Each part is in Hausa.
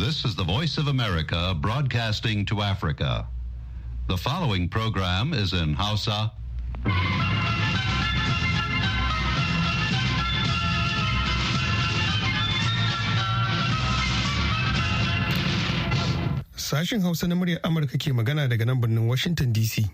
This is the Voice of America broadcasting to Africa. The following program is in Hausa. Sashen Hausa na muryar Amurka ke magana daga nan birnin Washington DC.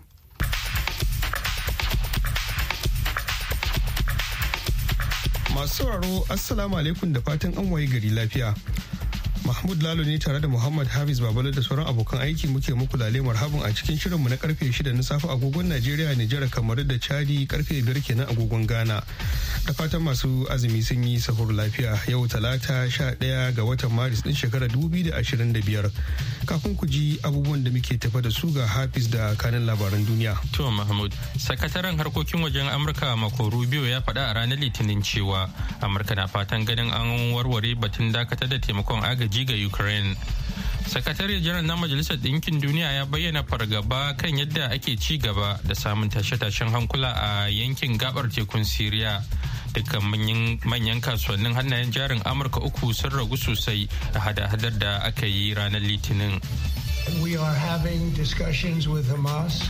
Masu sauraro, Assalamu alaikum da fatan an waye gari lafiya. Mahmud Lalo ne tare da Muhammad Hafiz Babalo da sauran abokan aiki muke muku lale marhabin a cikin shirinmu na karfe 6 na safe agogon Najeriya, Nijar, Kamaru da Chadi karfe 5 kenan agogon Ghana. Da fatan masu azumi sun yi sahur lafiya yau Talata 11 ga watan Maris din shekarar 2025. Kafin ku ji abubuwan da muke tafa da su ga Hafiz da kanin labaran duniya. To Mahmud, sakataren harkokin wajen Amurka Marco Rubio ya faɗa a ranar Litinin cewa Amurka na fatan ganin an warware batun dakatar da taimakon agaji ga Ukraine. Sakatare janar na Majalisar Ɗinkin Duniya ya bayyana fargaba kan yadda ake ci gaba da samun tashe-tashen hankula a yankin gabar tekun Siriya. Dukkan manyan kasuwannin hannayen jarin Amurka uku sun ragu sosai a hada-hadar da aka yi ranar Litinin. We are having discussions with Hamas.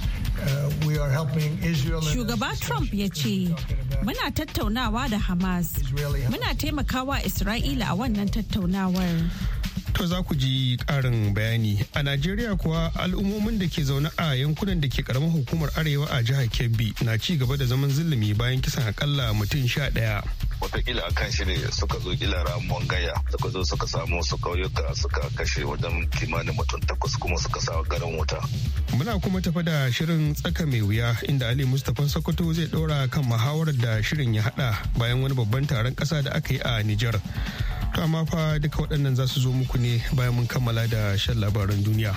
Shugaba Trump ya ce, "Muna tattaunawa da Hamas, muna taimakawa Isra'ila a wannan tattaunawar." To za ku ji ƙarin bayani. A Najeriya kuwa al'ummomin da ke zaune a yankunan da ke karamar hukumar Arewa a jihar Kebbi na ci gaba da zaman zulumi bayan kisan akalla mutum 11. Wataƙila akan shi ne suka zo kila ramuwan gaya suka zo suka samu su kauyuka suka kashe wajen kimanin mutum 8 kuma suka sa garin wuta. Muna kuma tafa da shirin tsaka mai wuya inda Ali Mustapha Sokoto zai ɗora kan muhawarar da shirin ya haɗa bayan wani babban taron ƙasa da aka yi a Nijar. To amma fa duka waɗannan za su zo muku ne bayan mun kammala da shan labaran duniya.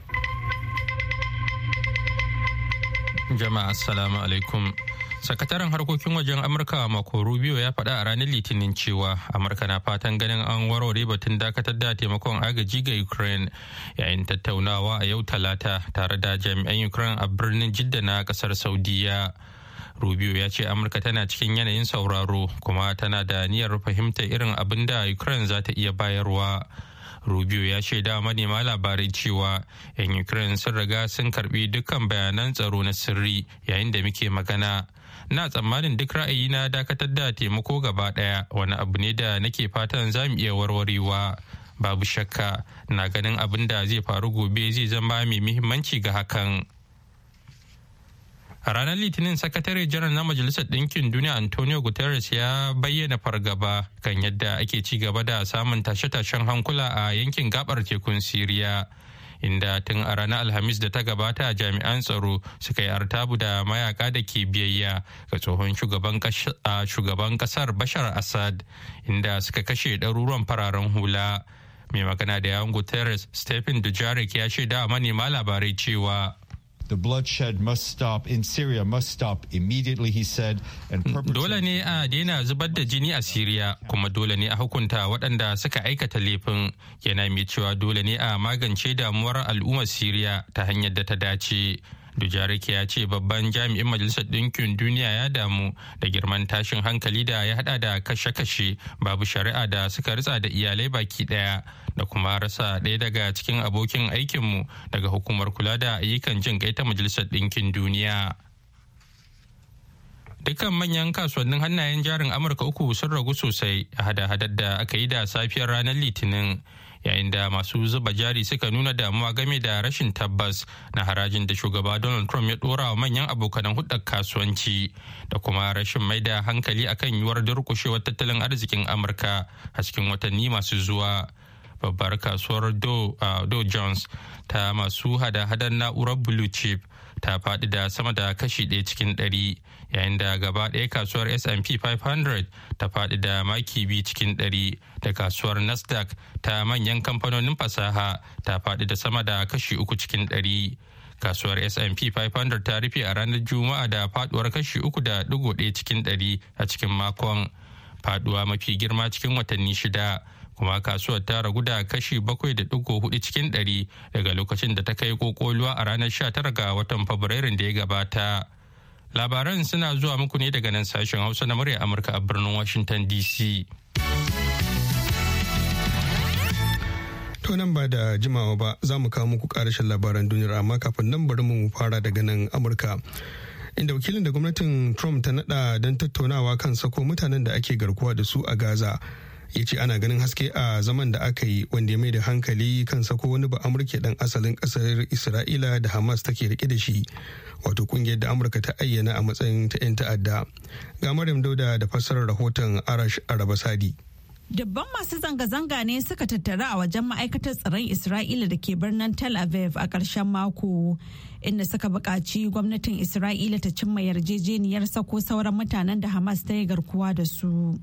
Jama'a assalamu alaikum. Sakataren harkokin wajen Amurka Marco Rubio ya faɗa a ranar Litinin cewa Amurka na fatan ganin an warware batun dakatar da taimakon agaji ga Ukraine yayin tattaunawa a yau Talata tare da jami'an Ukraine a birnin Jidda na ƙasar Saudiya. Rubio ya ce Amurka tana cikin yanayin sauraro kuma tana da niyyar fahimtar irin abin da Ukraine za ta iya bayarwa. Rubio ya shaida manema labarai cewa 'yan Ukraine sun riga sun karbi dukkan bayanan tsaro na sirri yayin da muke magana. Na tsammanin duk ra'ayi na dakatar da taimako gaba daya wani abu ne da nake fatan za mu iya warwarewa. Babu shakka na ganin abin da zai faru gobe zai zama mai muhimmanci ga hakan. A ranar Litinin, Sakatare Janar na Majalisar Ɗinkin Duniya Antonio Guterres ya bayyana fargaba kan yadda ake ci gaba da samun tashe-tashen hankula a yankin gabar tekun Siriya, inda tun a ranar Alhamis da ta gabata jami'an tsaro suka yi artabu da mayaka da ke biyayya ga tsohon shugaban kasar Bashar Assad, inda suka kashe ɗaruruwan fararen hula. Mai magana da yawun Guterres, Stephen Dujarric, ya shaida a manema labarai cewa The bloodshed must stop in Syria, must stop immediately, he said. Dole ne a daina zubar da jini a Syria, kuma dole ne a hukunta waɗanda suka aikata laifin. Yana mai cewa dole ne a magance damuwar al'ummar Syria ta hanyar da ta dace. Dujarric ya ce babban jami'in Majalisar Ɗinkin Duniya ya damu da girman tashin hankali da ya hada da kashe-kashe babu shari'a da suka ritsa da iyalai baki daya da kuma rasa ɗaya daga cikin abokin aikinmu daga hukumar kula da ayyukan jin kai ta Majalisar Ɗinkin Duniya. Dukkan manyan kasuwannin hannayen jarin Amurka uku sun ragu sosai a hada-hadar da aka yi da safiyar ranar Litinin. Yayin da masu zuba jari suka nuna damuwa game da rashin tabbas na harajin da shugaba Donald Trump ya dora wa manyan abokanan hudar kasuwanci da kuma rashin mai da hankali akan yiwuwar durkushewar tattalin arzikin Amurka a cikin watanni masu zuwa. Babbar kasuwar Dow Jones ta masu hada-hadar na'urar blue chip ta faɗi da sama da kashi 1 cikin 100, yayin da gaba ɗaya kasuwar S&P 500 ta faɗi da maki 2 cikin 100, da kasuwar Nasdaq ta manyan kamfanonin fasaha ta faɗi da sama da kashi 3 cikin 100. Kasuwar S&P 500 ta rufe a ranar Juma'a da faduwar kashi 3.1 cikin 100 a cikin makon, faduwa mafi girma cikin watanni 6. Kuma kasuwar ta ragu da kashi 7.4 cikin 100 daga lokacin da ta kai kokoluwa a ranar 19 ga watan Fabrairun da ya gabata. Labaran suna zuwa muku ne daga nan sashen Hausa na murya Amurka a birnin Washington DC. To nan ba da jimawa ba za mu kawo muku karashin labaran duniyar, amma kafin nan bari mu fara daga nan Amurka. Inda wakilin da gwamnatin Trump ta nada don tattaunawa kan sako mutanen da ake garkuwa da su a Gaza ya ce ana ganin haske a zaman da aka yi, wanda ya mai da hankali kan sako wani ba Amurke dan asalin kasar Isra'ila da Hamas take rike da shi, wato kungiyar da Amurka ta ayyana a matsayin ta 'yan ta'adda. Ga Maryam Dauda da fassarar rahoton Arash Arabasadi. Dubban masu zanga-zanga ne suka tattara a wajen ma'aikatar tsaron Isra'ila da ke birnin Tel Aviv a ƙarshen mako, inda suka buƙaci gwamnatin Isra'ila ta cimma yarjejeniyar sako sauran mutanen da Hamas ta yi garkuwa da su.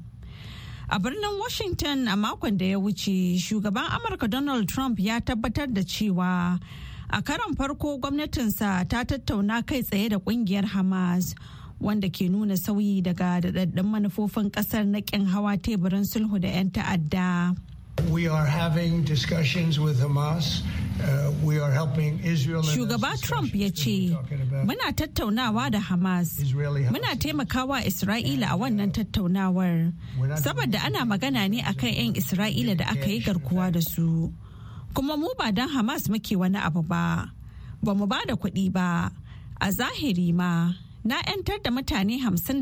A birnin Washington a makon da ya wuce, shugaban Amurka Donald Trump ya tabbatar da cewa a karon farko gwamnatinsa ta tattauna kai tsaye da ƙungiyar Hamas, wanda ke nuna sauyi daga daɗaɗɗun manufofin ƙasar na ƙin hawa teburin sulhu da 'yan ta'adda. We are having discussions with Hamas. We are helping Israel. Shugaba Trump ya ce, muna tattaunawa da Hamas. Muna taimakawa Isra'ila a wannan tattaunawar. Saboda ana magana ne akan 'yan Isra'ila da aka yi garkuwa da su. Kuma mu ba don Hamas muke wani abu ba. Ba mu ba da kuɗi ba. A zahiri ma, na 'yantar da mutane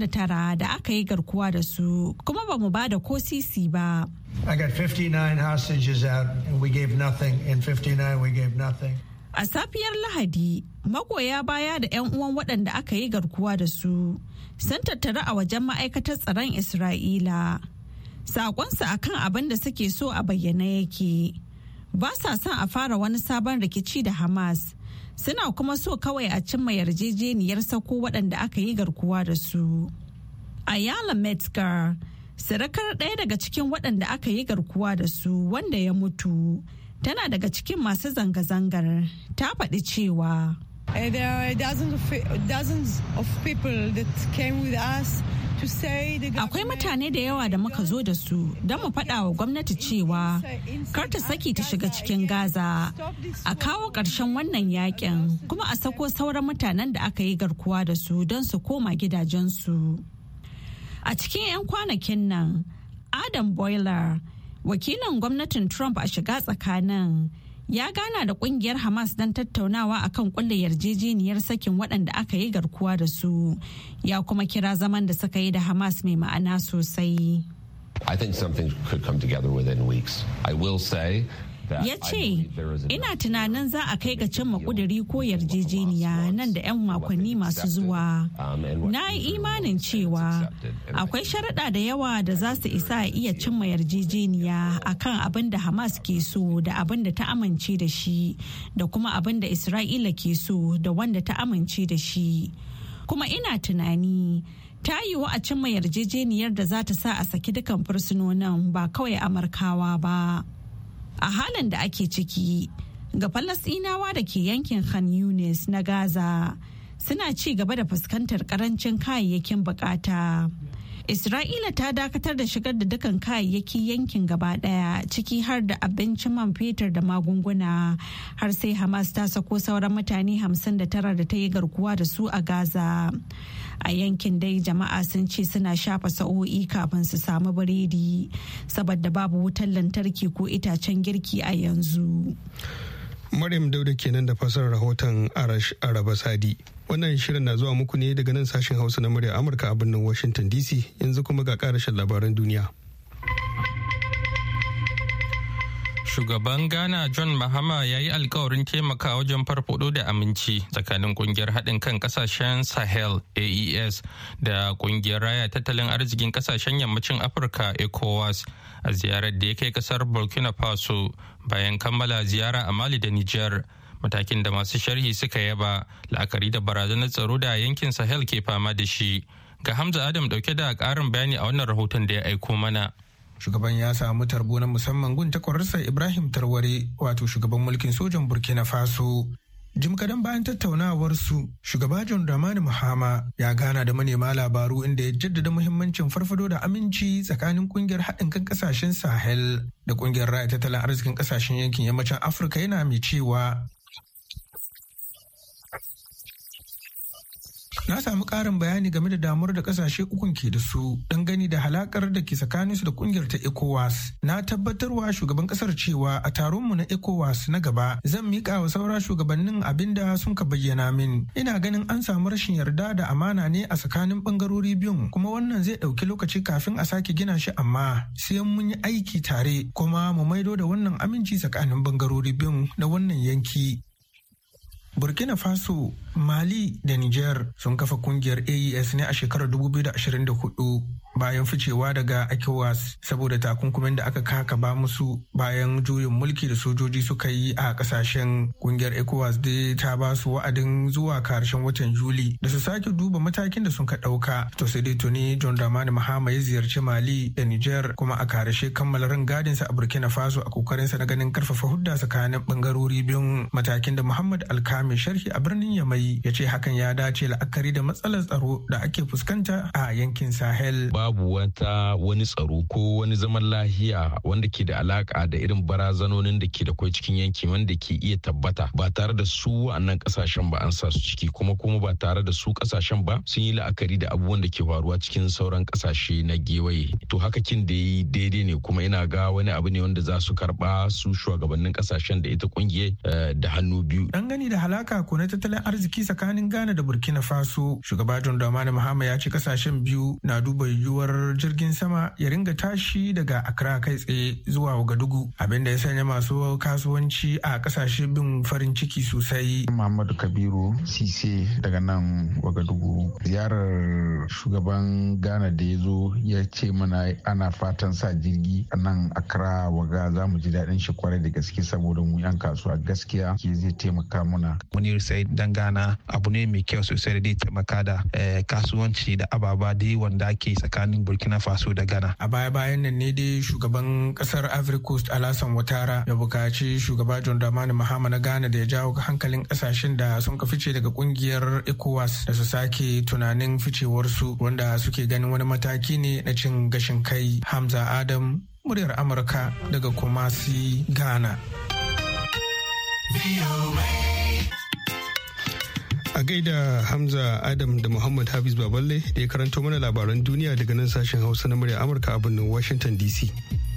59 da aka yi garkuwa da su, kuma ba mu ba da ko sisi ba. I got 59 hostages out and we gave nothing. In 59 we gave nothing. A safiyar Lahadi, magoya baya da 'yan uwan waɗanda aka yi garkuwa da su sun tattara a wajen ma'aikatar tsaron Isra'ila. Saƙonsu akan abin da suke so a bayyane yake. Ba sa son a fara wani sabon rikici da Hamas. Suna kuma so kawai a cimma yarjejeniyar sako waɗanda aka yi garkuwa da su. Ayala Metzger, sarakar ɗaya daga cikin waɗanda aka yi garkuwa da su wanda ya mutu, tana daga cikin masu zanga-zangar, ta faɗi cewa there are dozens of people that came with us. Akwai mutane da yawa da muka zo da su don mu faɗa wa gwamnati cewa kar ta saki ta shiga cikin Gaza, a kawo ƙarshen wannan yakin, kuma a sako sauran mutanen da aka yi garkuwa da su don su koma gidajensu. A cikin 'yan kwanakin nan, Adam Boiler, wakilin gwamnatin Trump a shiga tsakanin, ya gana da kungiyar Hamas don tattaunawa akan kulle yarjejeniyar sakin waɗanda aka yi garkuwa da su, ya kuma kira zaman da suka yi da Hamas mai ma'ana sosai. I think something could come together within weeks. I will say ya ce, ina tunanin za a kai ga cimma kuduri ko yarjejeniya nan da 'yan makonni masu zuwa. Na yi imanin cewa akwai sharaɗa da yawa da za su isa a iya cimma yarjejeniya akan abin da Hamas ke so da abin da ta amince da shi, da kuma abin da Isra'ila ke so da wanda ta amince da shi. Kuma ina tunani ta yiwu a cimma yarjejeniyar da za ta sa a saki dukan fursunonin, ba kawai Amurkawa ba. A halin da ake ciki, ga Falasɗinawa da ke yankin Khan Yunis na Gaza suna ci gaba da fuskantar karancin kayayyakin bukata. Isra'ila ta dakatar da shigar da dukan kayayyaki yankin gaba daya, ciki har da abincin, man fetur da magunguna, har sai Hamas ta sako sauran mutane 59 da ta yi garkuwa da su a Gaza. A yankin dai jama'a sun ce suna shafa sa'o'i kafin su samu biredi, saboda babu wutar lantarki ko itacen girki a yanzu. Maryam Dauda kenan da fasarar rahoton Arash Arabasadi. Wannan shirin na zuwa muku ne daga nan sashen Hausa na murya Amurka a birnin Washington DC. Yanzu kuma ga karashin labaran duniya. Shugaban Ghana John Mahama ya yi alkawarin taimaka wajen farfado da aminci tsakanin kungiyar haɗin kan ƙasashen Sahel AES da kungiyar raya tattalin arzikin ƙasashen yammacin Afirka ECOWAS a ziyarar da ya kai ƙasar Burkina Faso bayan kammala ziyara a Mali da Niger. Matakin da masu sharhi suka yaba la'akari da barazanar tsaro da yankin Sahel ke fama da shi. Ga Hamza Adam dauke da ƙarin bayani a wannan rahoton da ya aiko mana. Shugaban ya samu tarbo na musamman gun takwararsa Ibrahim Tarware, wato shugaban mulkin sojan Burkina Faso. Jim kadan bayan tattaunawarsu, shugaba John Dramani Mahama ya gana da manema labaru inda ya jaddada muhimmancin farfado da aminci tsakanin kungiyar haɗin kan ƙasashen Sahel da kungiyar raya tattalin arzikin ƙasashen yankin yammacin Afirka, yana mai cewa Na samu ƙarin bayani game da damuwar da ƙasashe ukun ke da su dangane da halakar da ke tsakaninsu da ƙungiyar ta ECOWAS. Na tabbatarwa shugaban ƙasar cewa a taronmu na ECOWAS na gaba zan miƙa wa saura shugabannin abin da sun ka bayyana min. Ina ganin an samu rashin yarda da amana ne a tsakanin ɓangarori biyun, kuma wannan zai ɗauki lokaci kafin a sake gina shi, amma sai mun yi aiki tare kuma mu maido da wannan aminci tsakanin ɓangarori biyun na wannan yanki. Burkina Faso, Mali da Niger sun kafa kungiyar AES ne a shekarar 2024 bayan ficewa daga ECOWAS saboda takunkumin da aka kakaba musu bayan juyin mulki da sojoji suka yi a kasashen. Kungiyar ECOWAS dai ta ba su wa'adin zuwa karshen watan Juli da su sake duba matakin da sun ka ɗauka. To sai dai tuni John Dramani Mahama ya ziyarci Mali da Niger, kuma a karshe kammala rangadinsa a Burkina Faso a kokarinsa na ganin karfafa hudda tsakanin bangarori biyun. Matakin da Muhammad Alkami, sharhi a birnin Yamai, ya ce hakan ya dace la'akari da matsalar tsaro da ake fuskanta a yankin Sahel. Babu wani tsaro ko wani zaman lahiya wanda ke da alaka da irin barazanonin da ke da kwai cikin yanki wanda ke iya tabbata ba tare da su wa'annan kasashen ba an sa su ciki, kuma ba tare da su kasashen ba sun yi la'akari da abubuwan da ke faruwa cikin sauran kasashe na gewaye. To haka kin da yi daidai ne, kuma ina ga wani abu ne wanda za su karba su shugabannin kasashen da ita kungiyar da hannu biyu. Dangane da halaka ko na tattalin arziki tsakanin Ghana da Burkina Faso, shugaba John Dramani Mahama ya ce kasashen biyu na duba yiwuwar jirgin sama ya ringa tashi daga Accra kai tsaye zuwa Ouagadougou, abinda ya sanya masu kasuwanci a kasashe bin farin ciki sosai. Muhammadu Kabiru Sise daga nan Ouagadougou. Ziyarar shugaban Ghana da ya zo ya ce mana ana fatan sa jirgi a nan Accra Waga, za mu ji daɗin shi kwarai da gaske saboda mu 'yan kasuwa gaskiya ke zai taimaka mana. Munir sai dan Ghana abu ne mai kyau sosai da zai taimaka da kasuwanci da ababa dai wanda ake tsakanin Burkina Faso da Ghana. A baya-bayan nan ne dai shugaban kasar Ivory Coast Alassane Ouattara ya bukaci shugaba John Dramani Mahama na Ghana da ya jawo hankalin kasashen da sun ka fice daga kungiyar ECOWAS da su sake tunanin ficewarsu, wanda suke ganin wani mataki ne na cin gashin kai. Hamza Adam, muryar Amurka daga Kumasi, Ghana. A gaida Hamza Adam da Muhammad Hafiz Baballe da ya karanto mana labaran duniya daga nan sashen Hausa na murya Amurka a birnin Washington DC.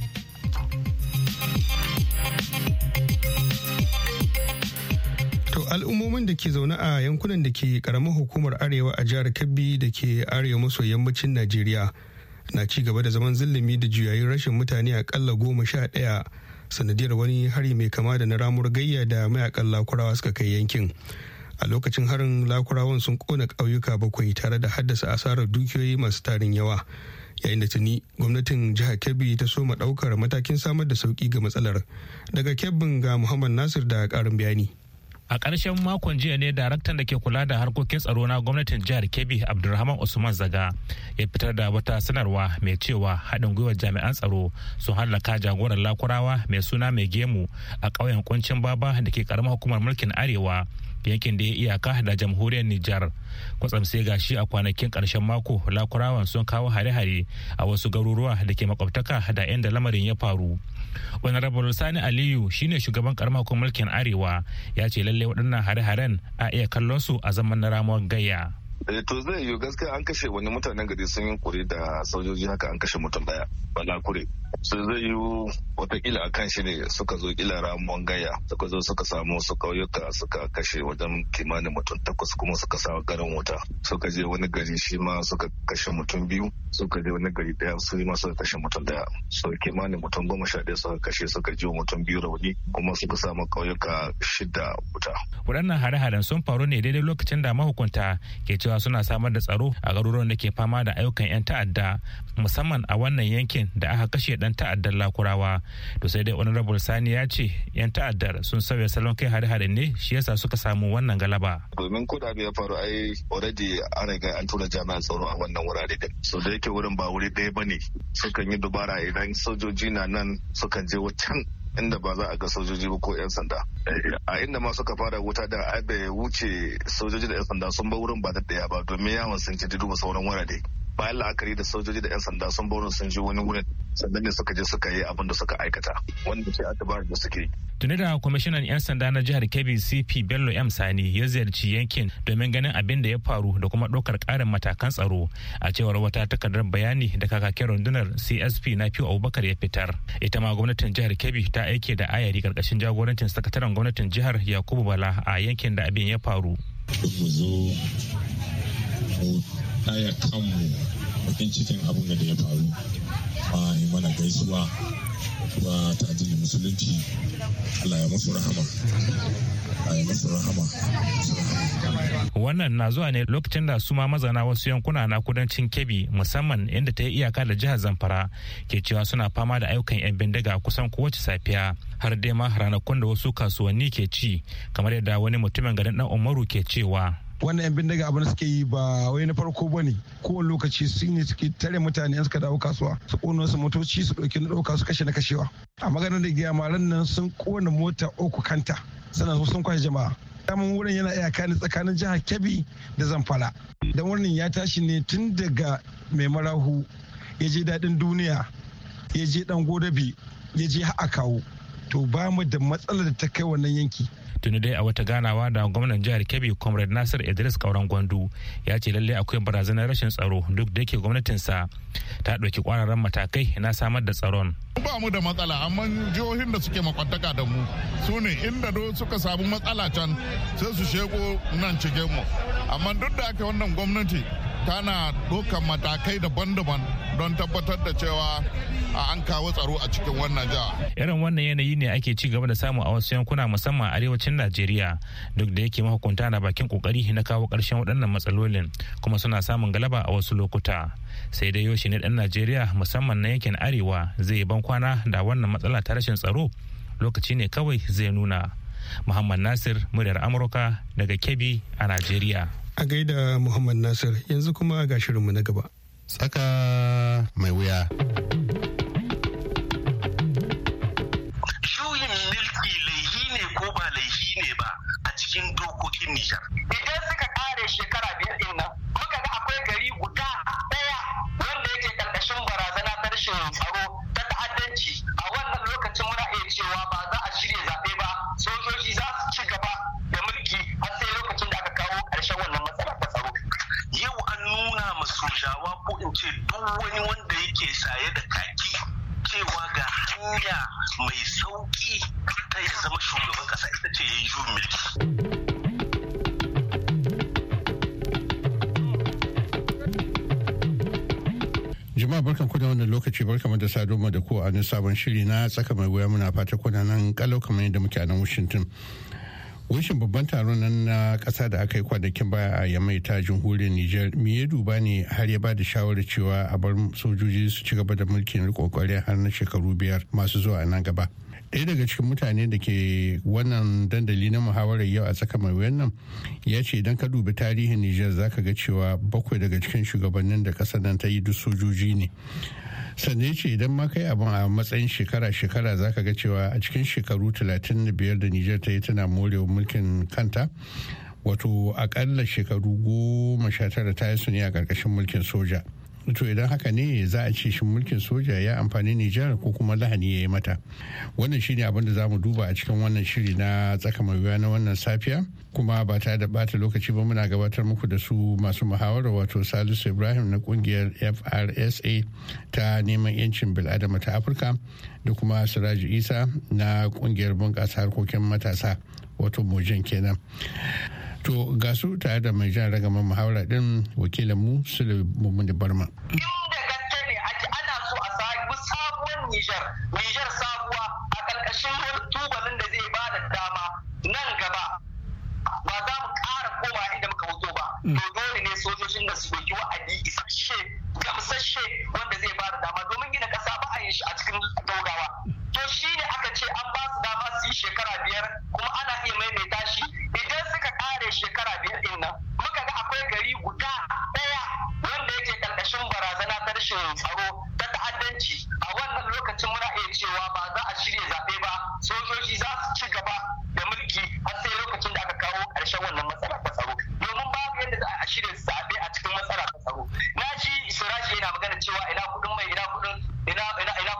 To al'ummomin da ke zaune a yankunan da ke karamar hukumar Arewa a jihar Kebbi da ke arewa maso yammacin Najeriya na ci gaba da zaman zulumi da juyayin rashin mutane akalla 11 sanadiyar wani hari mai kama da na ramuwar gayya da mayakan Lakurawa suka kai yankin. A lokacin harin, Lakurawan sun kona ƙauyuka 7 tare da haddasa asarar dukiyoyi masu tarin yawa, yayin da tuni gwamnatin jihar Kebbi ta soma ɗaukar matakin samar da sauƙi ga matsalar. Daga Kebbin ga Muhammad Nasir da ƙarin bayani. A ƙarshen makon jiya ne daraktan da ke kula da harkokin tsaro na gwamnatin jihar Kebbi, Abdulrahman Usman Zaga, ya fitar da wata sanarwa mai cewa haɗin gwiwar jami'an tsaro sun hallaka jagoran Lakurawa mai suna Mai Gemu a ƙauyen Kuncin Baba da ke ƙaramar hukumar mulkin Arewa, yankin da ya iyaka da jamhuriyar Nijar. Kwatsam sai gashi a kwanakin ƙarshen mako Lakurawan sun kawo hare-hare a wasu garuruwa da ke makwabtaka da inda lamarin ya faru. Honorable Sani Aliyu shine shugaban karamar hukumar mulkin Arewa, ya ce lalle waɗannan hare-haren a iya kallon su a zaman na ramuwar gayya. To zai yiwu gaskiya an kashe wani mutanen gari sun yi kuri da sojoji, haka an kashe mutum daya Balakure. So zai yiwu watakila a kan shi ne suka zo kila ramuwan gaya, suka zo suka samu su kauyuka suka kashe wajen kimanin mutum 8, kuma suka sa garin wuta. Suka je wani gari shi ma suka kashe mutum 2, suka je wani gari daya su ma suka kashe mutum 1. So kimanin mutum 11 suka kashe, suka ji mutum 2 rauni, kuma suka samu kauyuka 6 wuta. Waɗannan hare-haren sun faru ne daidai lokacin da mahukunta ke cewa suna samar da tsaro a garuruwan da ke fama da ayyukan 'yan ta'adda, musamman a wannan yankin da aka kashe dan ta'addar Lakurawa. To sai dai Honorable Sani ya ce 'yan ta'addar sun sauya salon kai hare-hare ne, shi yasa suka samu wannan galaba. Domin ko da ya faru ai already an riga an tura jami'an tsaro a wannan wurare din. So da yake wurin ba wuri ɗaya bane, sukan yi dubara idan sojoji na nan sukan je wutan inda ba za a ga sojoji ba ko 'yan sanda. A inda ma suka fara wuta da bai wuce sojoji da 'yan sanda sun ba wurin ba da ɗaya ba, domin yawon sun ci duba sauran wurare. Bayan la'akari da sojoji da 'yan sanda sun ba wurin sun ji wani wurin sannan ne suka je suka yi abin da suka aikata wanda ce a dabarar da suke. Tuni da kwamishinan 'yan sanda na jihar Kebbi CP Bello M Sani ya ziyarci yankin domin ganin abin da ya faru da kuma ɗaukar ƙarin matakan tsaro a cewar wata takardar bayani da kakakin rundunar CSP na Fiu Abubakar ya fitar. Ita ma gwamnatin jihar Kebbi ta aike da ayari karkashin jagorancin sakataren gwamnatin jihar Yakubu Bala a yankin da abin ya faru. Mu zo mu ɗaya kanmu bakin cikin abin da ya faru ma yi mana gaisuwa ba ta addinin musulunci. Allah ya musu rahama. Wannan na zuwa ne lokacin da su ma mazana wasu yankuna na kudancin Kebbi musamman inda ta yi iyaka da jihar Zamfara ke cewa suna fama da ayyukan 'yan bindiga kusan kowace safiya har dai ma ranakun da wasu kasuwanni ke ci kamar yadda wani mutumin garin Dan Umaru ke cewa. Wannan 'yan bindiga abin da suke yi ba wai na farko ba ne, kowane lokaci su ne suke tare mutane suka dawo kasuwa su ƙona su motoci su ɗauki na ɗauka su kashe na kashewa. A maganar da giya maran nan sun ƙona mota uku kanta sannan sun kwashe jama'a. Daman wurin yana iyaka ne tsakanin jihar Kebbi da Zamfara. Dan wurin ya tashi ne tun daga Mai Marahu ya je Daɗin Duniya ya je Ɗan Godabi ya je Ha'akawo. To ba mu da matsalar da ta kai wannan yanki. Tuni dai a wata ganawa da gwamnan jihar Kebbi Comrade Nasir Idris Kauran Gwandu ya ce lallai akwai barazanar rashin tsaro duk da yake gwamnatinsa ta ɗauki ƙwararren matakai na samar da tsaron. Ba mu da matsala amma jihohin da suke makwantaka da mu su ne inda suka samu matsala can sai su sheko nan cikin mu. Amma duk da aka wannan gwamnati tana ɗaukar matakai daban-daban don tabbatar da cewa an kawo tsaro a cikin wannan jiha. Irin wannan yanayi ne ake ci gaba da samu a wasu yankuna musamman arewacin Najeriya duk da yake mahukunta na bakin kokari na kawo ƙarshen waɗannan matsalolin kuma suna samun galaba a wasu lokuta. Sai dai yoshi ne ɗan Najeriya musamman na yankin arewa zai ban kwana da wannan matsala ta rashin tsaro lokaci ne kawai zai nuna. Muhammad Nasir, muryar Amurka daga Kebbi a Najeriya. A gaida Muhammad Nasir, yanzu kuma ga shirinmu na gaba. Tsaka mai wuya. Juyin mulki laihi ne ko ba laihi ne ba a cikin dokokin Nijar. Idan suka kare shekara 5 din nan, muka ga akwai gari guda ɗaya wanda yake karkashin barazana ta rashin tsaro ta ta'addanci. A wannan lokacin muna iya cewa ba za a shirya zaɓe ba, sojoji za su ci gaba da mulki har sai lokacin da aka kawo ƙarshen wannan matsala ta tsaro. Yau an nuna ma sojawa ko in ce duk wani wanda yake saye da kaki cewa ga hanya mai sauki ta ya zama shugaban kasa ita ce ya yi juyin mulki. Jama'a barkan ku da wannan lokaci barkan da saduwa da ku a wani sabon shiri na tsaka mai wuya muna fata kuna nan kalau kamar yadda muke a nan Washington. Wishin babban taron nan na kasa da aka yi kwanakin baya a Yamai ta jamhuriyar Nijar me ya duba ne har ya ba da shawarar cewa a bar sojoji su ci gaba da mulkin riƙon ƙwarya har na shekaru 5 masu zuwa a nan gaba. Ɗaya daga cikin mutane da ke wannan dandali na muhawarar yau a tsaka mai wuyan nan ya ce idan ka dubi tarihin Nijar zaka ga cewa 7 daga cikin shugabannin da ƙasar nan ta yi duk sojoji ne. Sannan ce idan ma kai abin a matsayin shekara-shekara zaka ga cewa a cikin shekaru 35 da Nijar ta yi tana morewa mulkin kanta wato akalla shekaru 19 ta yi su ne a ƙarƙashin mulkin soja. To idan haka ne za a ce shi mulkin soja ya amfani Nijar ko kuma lahani ya yi mata. Wannan shi ne abin da za mu duba a cikin wannan shiri na tsaka mai wuya na wannan safiya. Kuma ba ta da bata lokaci ba muna gabatar muku da su masu muhawara wato Salisu Ibrahim na kungiyar FRSA ta neman yancin bil'adama ta Afirka da kuma Siraju Isa na kungiyar bunƙasa harkokin matasa wato Mojan kenan. To ga su tare da mai jan ragaman muhawara din wakilinmu Sule Mumuni Barma. Inda gaske ne ake ana so a samu sabuwar Nijar sabuwa a ƙarƙashin wani tubalin da zai ba da dama nan gaba ba za mu ƙara koma inda muka fito ba. To dole ne sojojin da su ɗauki wa'adi isasshe gamsasshe wanda zai ba da dama domin gina ƙasa ba a yin shi a cikin gaugawa. To shi ne aka ce an ba su dama su yi shekara 5 kuma ana iya maimaita shi idan suka kare shekara 5 din nan muka ga akwai gari guda ɗaya wanda yake karkashin barazana ta rashin tsaro ta ta'addanci. A wannan lokacin muna iya cewa ba za a shirya zaɓe ba, sojoji za su ci gaba da mulki har sai lokacin da aka kawo ƙarshen wannan matsala ta tsaro. Domin babu yadda za a shirya zaɓe a cikin matsala ta tsaro. Na ji Siraji yana magana cewa ina kuɗin mai ina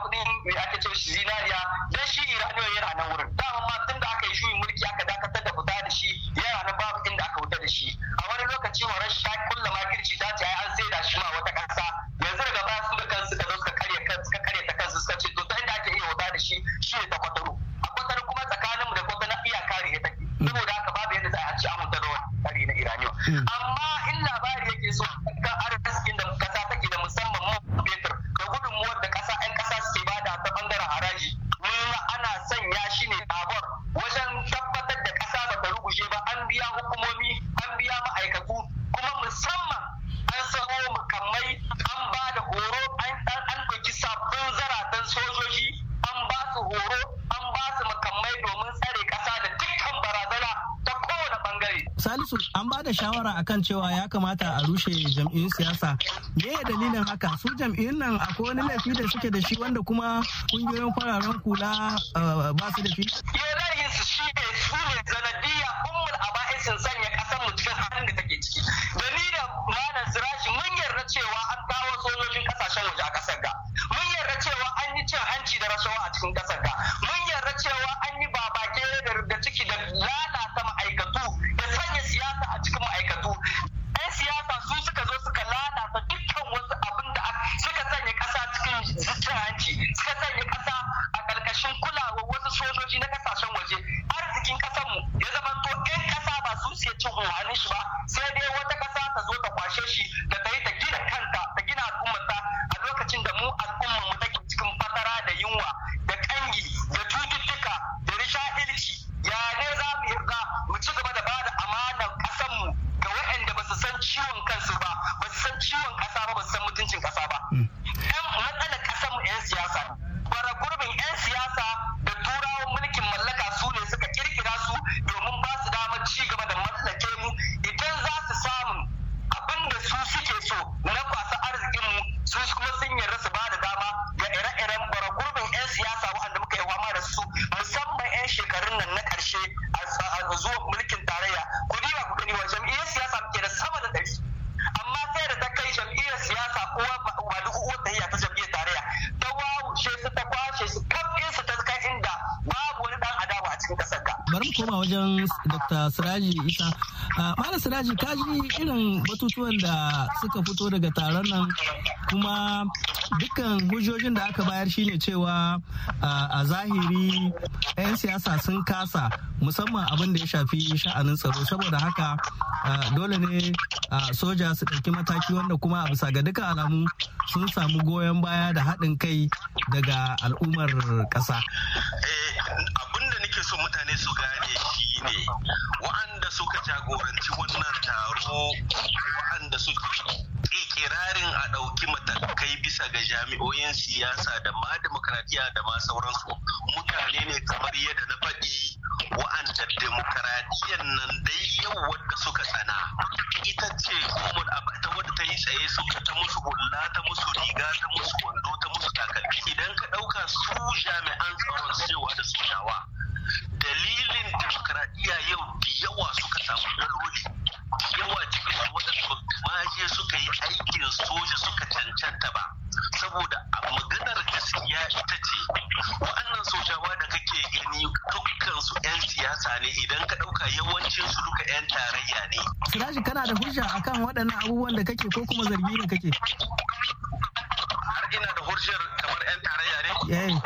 shi ne ta Kwatano. A Kwatano kuma tsakanin mu da Kwatano iyaka ne take. Saboda haka babu yadda za a ci aminta da wani tsari na Iranium. Amma in labari yake so kan arzikin da kasa take da musamman man fetur da gudunmuwar da kasa 'yan kasa suke bada ta bangaren haraji. Ana sanya shi ne tabor wajen tabbatar da kasa ba ta rugushe ba, an biya hukumomi, an biya ma'aikatu, kuma musamman an samo makamai, an ba da horo, an ɗauki sabbin zaratan sojoji, an ba su horo, an ba su makamai domin tsare kasa da dukkan barazana ta kowane bangare. Salisu, an ba da shawara akan cewa ya kamata a rushe jam'iyyun siyasa. Me ya dalilin haka? Su jam'iyyun nan akwai wani laifi da suke da shi wanda kuma kungiyoyin fararen kula ba su da shi? Yanayin su shi ne su ne zanadiyya ummul aba'isin sanya kasar mu cikin halin da take ciki. Da ni da Malam Siraji mun yarda cewa an kawo sojojin kasashen waje a kasar ga. Mun yarda cewa an yi cin hanci da rashawa a cikin kasar ga. Mun yarda cewa an yi babake da ciki da lalata ma'aikatu da sanya siyasa a cikin ma'aikatu. 'Yan siyasa su suka zo suka lalata dukkan wasu abin da suka sanya kasa cikin cin hanci, suka sanya kasa a ƙarƙashin kulawar wasu sojoji na kasashen waje. Arzikin kasar mu ya zama to 'yan kasa ba su siya cin unwanin shi ba, sai dai wata kasa ta zo ta kwashe shi da ta yi ta gina kanta, ta gina al'ummarta a lokacin da mu al'ummar mu take cikin fatara da yunwa da kangi da cututtuka da rishahilci. Ya ne za mu yarda mu ci gaba da bada amanar kasar mu ga waɗanda ba su san ciwon kansu ba, ba su san ciwon kasa ba, ba su san mutuncin kasa ba. Matsalar kasar mu 'yan siyasa, bara gurbin 'yan siyasa da turawan mulkin mallaka su ne suka kirkira su domin ba su damar ci gaba da mallake mu. Idan za su samu abin da su suke so na kwasa arzikin mu, su kuma sun yarda su ba da dama ga ire-iren bara gurbin 'yan siyasa waɗanda muka yi fama da su, musamman 'yan shekarun nan na ƙarshe a zuwa mulkin tarayya. Ku diba ku gani wa jam'iyyar siyasa muke da sama da 100, amma sai da ta kai jam'iyyar siyasa uwa ba duk uwar tahiyya ta jam'iyyar tarayya ta wawushe su, ta kwashe su, kafin su ta kai inda babu wani dan adawa a cikin kasar ka. Bari mu koma wajen Dr. Siraji Isa. Malam Siraji, ka ji irin batutuwan da suka fito daga taron nan, kuma dukkan hujjojin da aka bayar shine cewa a zahiri 'yan siyasa sun kasa, musamman abin da ya shafi sha'anin tsaro. Saboda haka dole ne soja su ɗauki mataki, wanda kuma a bisa ga dukkan alamu sun samu goyon baya da haɗin kai daga al'ummar ƙasa. Abin da nake so mutane su gane shi ne wa'anda suka jagoranci wannan taro, wa'anda suke ikirarin a ɗauki matakai bisa ga jami'oyin siyasa da ma demokradiyya da ma sauransu, mutane ne kamar yadda na faɗi wa'anda demokradiyyar nan dai yau wadda suka tsana ita ce ta wadda ta yi tsaye suka ta musu hulla, ta musu riga, ta musu wando, ta musu takalmi. Idan ka ɗauka su jami'an tsaron cewa da sojawa, dalilin demokradiyya yau da yawa suka samu daloli, yawa cikin su waɗanda maje suka yi aikin soja suka cancanta ba, saboda a maganar gaskiya ita ce wa'annan sojawa da kake gani dukkan su 'yan siyasa ne. Idan ka ɗauka yawancin su duka 'yan tarayya ne. Siraji, kana da hujja akan waɗannan abubuwan da kake ko kuma zargi da kake? Har ina da hujjar kamar 'yan tarayya ne?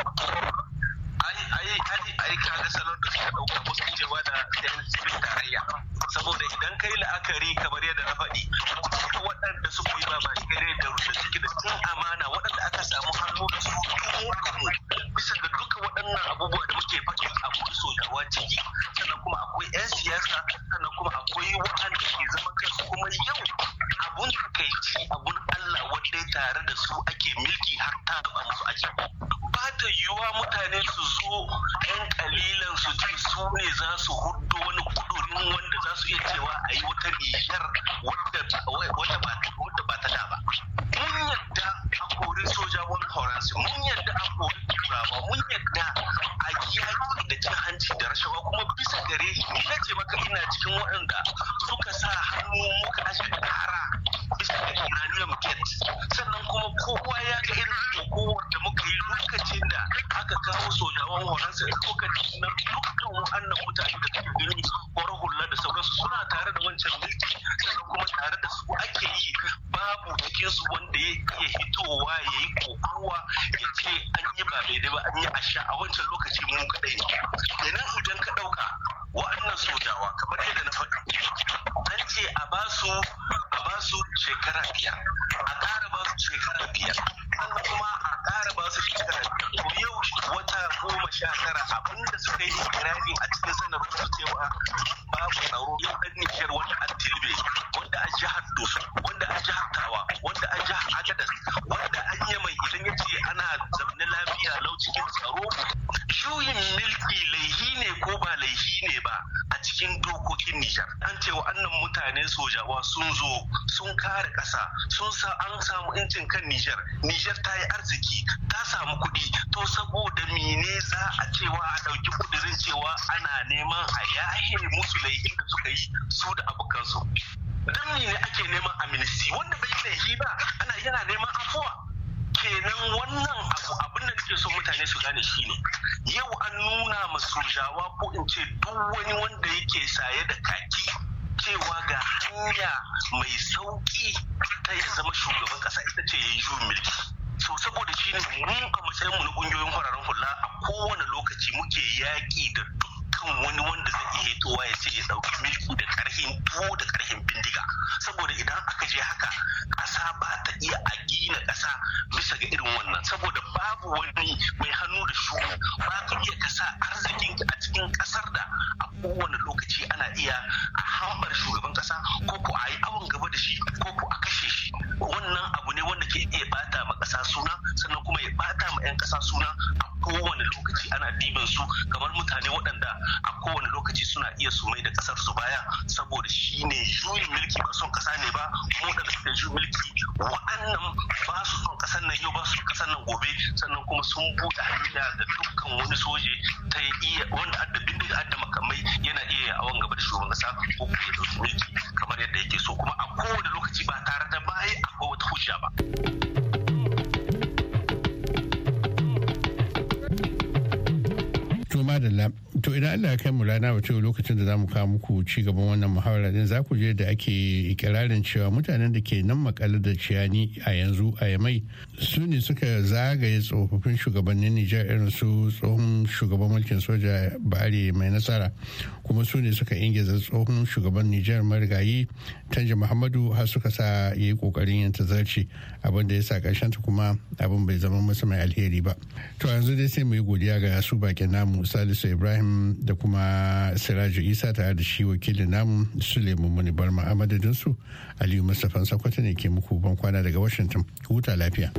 Ai kaga salon da suka ɗauka musu cewa da 'yan cikin tarayya, saboda idan kai la'akari kamar yadda na faɗi, duka waɗanda suka yi babaki gare da ciki da cin amana, waɗanda aka samu hannu da su dumu bisa ga duka waɗannan abubuwa da muke faɗi, akwai sojawa ciki, sannan kuma akwai 'yan siyasa, sannan kuma akwai waɗanda ke zaman kansu. Kuma yau abun takaici, abun Allah wanda tare da su ake milki har ta gaba musu aji. Ba ta yiwuwa mutane su zo 'yan kalilan su ce su ne za su hudu wani kudurin wanda za su iya cewa a yi wata Nijar wadda ba ta da ba. Mun yadda a kori sojawan Faransa, mun yadda a kori Turawa, mun yadda a yaƙi da cin hanci da rashawa, kuma bisa gare ni na ce maka ina cikin waɗanda suka sa hannu muka ashe kara bisa ga Iranian Gate. Sannan kuma kowa ya ga irin kokowar da muka yi lokacin da aka aka kawo sojawan horonsa lokacin nan dukkan wa'annan mutane da suke gani horar hula da sauransu suna tare da wancan mulki sannan kuma tare da su ake yi babu cikinsu wanda ya iya hitowa ya yi kokowa ya ce an yi ba daidai ba an yi asha a wancan lokaci mu kadai ne kenan idan ka dauka wa'annan sojawa kamar yadda na faɗi an ce a ba su shekara 5 a ƙara ba su shekara 5 sannan kuma a ƙara ba su shekara 5 to yau wata 19 abinda suka yi ikirari a cikin sanarwar su cewa babu tsaro yau ɗan Nijar wanda an Tilbe wanda an jihar Doso wanda an jihar Tawa wanda an jihar Agadas wanda an Yamai idan ya ce ana zamne lafiya lau cikin tsaro juyin milki laihi ne ko ba laihi ne ba a cikin dokokin Nijar. An ce wa'annan mutane sojawa sun zo sun kare ƙasa an samu incin kan Nijar. Nijar ta yi arziki ta samu kuɗi to saboda mene za a cewa a ɗauki kudirin cewa ana neman a yahe musu laihin da suka yi su da abokansu. Dan mene ake neman amnesty wanda bai yi laihi ba yana neman afuwa. Kenan wannan abin da nake so mutane su gane shine yau an nuna ma sojawa ko in ce duk wani wanda yake saye da kaki cewa ga hanya mai sauki ta ya zama shugaban kasa ita ce ya yi juyin mulki. So saboda shine mu a matsayin mu na kungiyoyin fararen hula a kowane lokaci muke yaƙi da dukkan wani wanda zai iya hitowa ya ce ya ɗauki mulki da ƙarfin tuwo da ƙarfin bindiga saboda idan aka je haka ƙasa ba ta iya a gina ƙasa bisa ga irin wannan saboda babu wani mai hannu da shuni ba ka iya kasa arzikin a cikin ƙasar da a kowane lokaci ana iya a hambar shugaban ƙasa ko ko a yi awon gaba da shi ko ko a kashe shi wannan abu ne wanda ke iya bata ma ƙasa suna sannan kuma ya bata ma 'yan ƙasa suna a kowane lokaci ana diban su kamar mutane waɗanda a kowane lokaci suna iya su mai da ƙasar su baya saboda shi ne juyin mulki ba son ƙasa ne ba kuma waɗanda suka juyin mulki waɗannan ba su son ƙasar nan yau ba su son ƙasar nan gobe sannan kuma sun buɗe hanya da dukkan wani soje ta iya wanda adda bindiga adda makamai yana iya awon gaba da shugaban ƙasa ko kuma ya ɗauki mulki kamar yadda yake so kuma a kowane lokaci ba tare da baya akwai wata hujja ba. Madalla to idan Allah ya kai mu rana wato lokacin da zamu kawo muku ci gaban wannan muhawara din za ku je da ake ikirarin cewa mutanen da ke nan makale da ciyani a yanzu a Yamai su ne suka zagaye tsofaffin shugabannin Nijar irin su tsohon shugaban mulkin soja Bare mai nasara kuma su ne suka ingiza tsohon shugaban Nijar marigayi Tanja Muhammadu har suka sa yayi kokarin yin tazarci abin da ya sa karshen ta kuma abin bai zama masa mai alheri ba to yanzu dai sai mu yi godiya ga su bakin namu Salisu Ibrahim da kuma Siraju Isa tare da shi wakilin namu Suleiman Muni Barma a madadinsu Aliyu Mustapha Sakwata ne ke muku ban kwana daga Washington. Huta lafiya.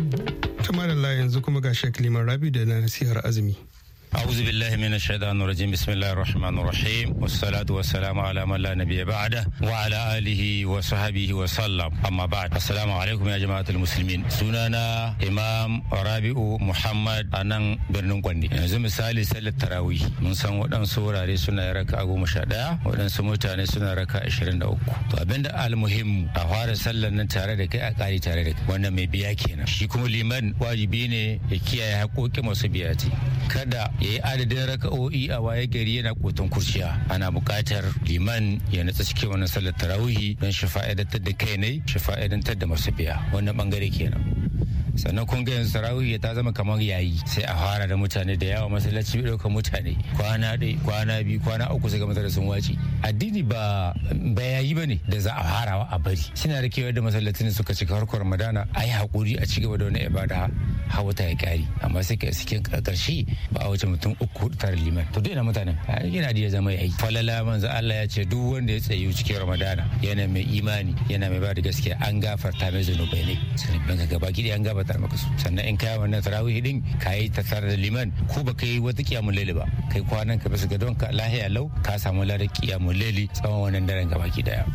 Tumarilla yanzu kuma ga Sheikh Liman Rabi da nasihar azumi. أعوذ بالله من الشيطان الرجيم بسم الله الرحمن الرحيم والصلاة والسلام على من لا نبي بعده وعلى آله وصحبه وسلم أما بعد السلام عليكم يا جماعة المسلمين سنانا إمام رابع محمد أنان برنون قندي yanzu misali sallar tarawih mun san waɗansu wurare suna raka 11 waɗansu mutane suna raka 23 to abinda almuhim a fara sallar nan tare da kai a ƙari tare da kai wannan mai biya kenan shi kuma liman wajibi ne ya kiyaye haƙoƙin masu biyati kada ya yi adadin raka'o'i a waye gari yana kotun kurciya ana buƙatar liman ya natsa cikin wannan sallar tarawihi don shi fa'idantar da kai ne shi fa'idantar da masu biya wannan bangare kenan sannan kun ga yanzu tarawih ta zama kamar yayi sai a fara da mutane da yawa masallaci bai ɗaukar mutane kwana ɗaya kwana biyu kwana uku sai ga mutane sun wace addini ba yayi bane da za a farawa a bari suna da kewa da masallacin suka cika harkar ramadana a yi haƙuri a cigaba da wani ibada hawa ta ya ƙari amma sai ka cikin ƙarshe ba a wuce mutum uku tare liman to dai na mutanen yana da ya zama yayi falala manzo Allah ya ce duk wanda ya tsayu cikin ramadana yana mai imani yana mai ba da gaskiya an gafarta mai zunubai ne sai gaba gidi an gafarta maka su sannan in kai wannan tarawih din kai ta tare da liman ko ba kai wata kiyamul laili ba kai kwanan ka bisa gadon ka lahiya lau ka samu ladar kiyamul laili tsawon wannan daren gaba ki daya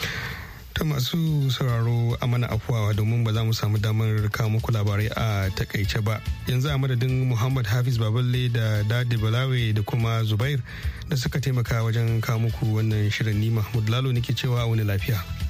ta masu sauraro a mana afuwa domin ba za mu samu damar kawo muku labarai a takaice ba yanzu a madadin Muhammad Hafiz Baballe da Dadi Balawe da kuma Zubair da suka taimaka wajen kawo muku wannan shirin ni Mahmud Lalo nake cewa wani lafiya